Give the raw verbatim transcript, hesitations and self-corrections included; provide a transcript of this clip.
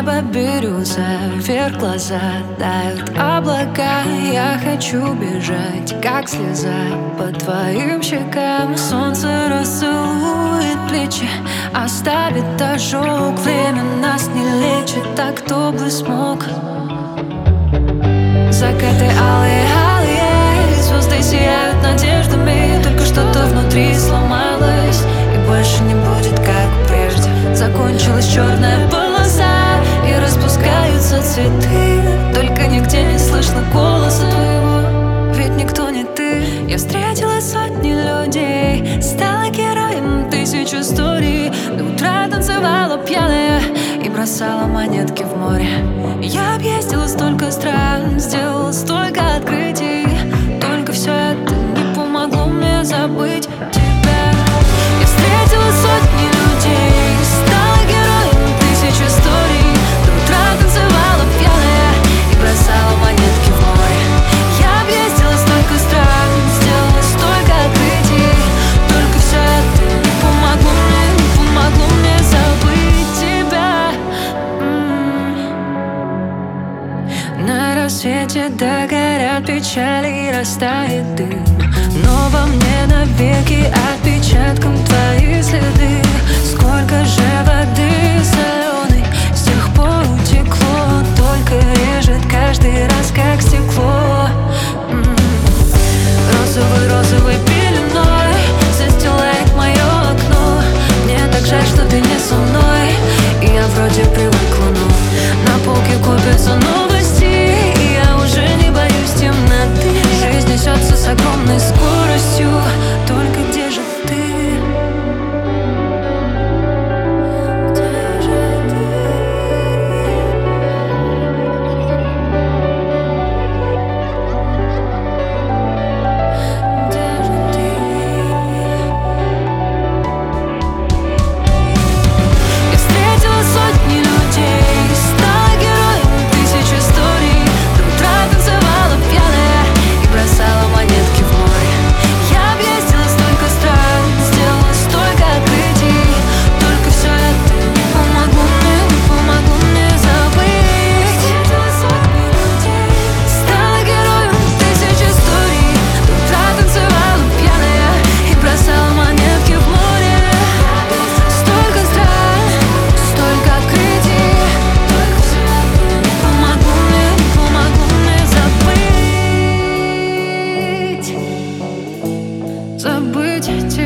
небо бирюза, вверх глаза тают облака. Я хочу бежать, как слеза по твоим щекам. Солнце расцелует плечи, оставит ожог. Время нас не лечит, так кто бы смог. Закаты алые, алые, звезды сияют надеждами. Только что-то внутри сломалось и больше не будет, как прежде. Закончилась черная полоса и распускаются цветы. Только нигде не слышно голоса твоего, ведь никто не ты. Я встретила сотни людей, стала героем тысяч историй. До утра танцевала пьяная и бросала монетки в море. Я объездила столько стран, сделала столько открытий. Только все это не помогло мне забыть тебя. Я встретила сотни людей, стала героем тысяч историй. До утра танцевала пьяная и бросала монетки в море. Я объездила столько стран, сделала столько открытий. Только все это не помогло мне, не помогло мне забыть тебя. М-м-м. На рассвете догорят печали и растает дым, но во мне навеки отпечатком твои следы. Сколько же воды соленой с тех пор утекло, только режет каждый раз, как стекло. М-м. Розовый, розовой пеленой застилает мое окно. Мне так жаль, что ты не со мной, и я вроде привыкла, но на полке копятся новости, и я уже не боюсь темноты. Жизнь несется с огромной скоростью, только где же ты? Где же ты? Где же ты? Я встретила сотни людей, стала героем тысяч историй. До утра танцевала пьяная и бросала монетки в море. Я объездила столько стран, сделала столько открытий. Только все это не помогло мне, не помогло мне забыть. Встретила сотни людей, стала героем тысяч историй. До утра танцевала пьяная и бросала монетки в море. Столько стран, столько открытий. Только все это не помогло мне, не помогло мне забыть. Забыть тебя.